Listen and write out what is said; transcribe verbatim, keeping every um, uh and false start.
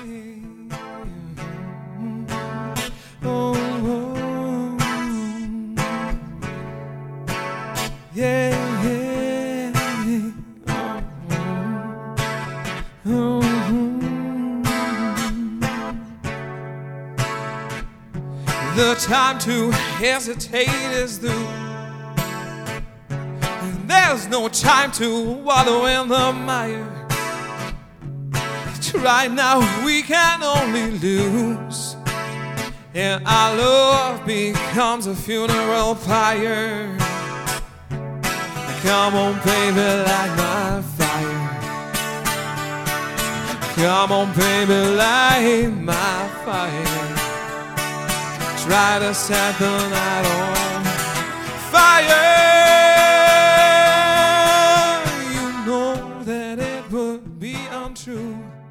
Oh, yeah, yeah. Oh, the time to hesitate is through. There's no time to wallow in the mire. Right now we can only lose, and our love becomes a funeral pyre. Come on, baby, light my fire. Come on, baby, light my fire. Try to set the night on fire. You know that it would be untrue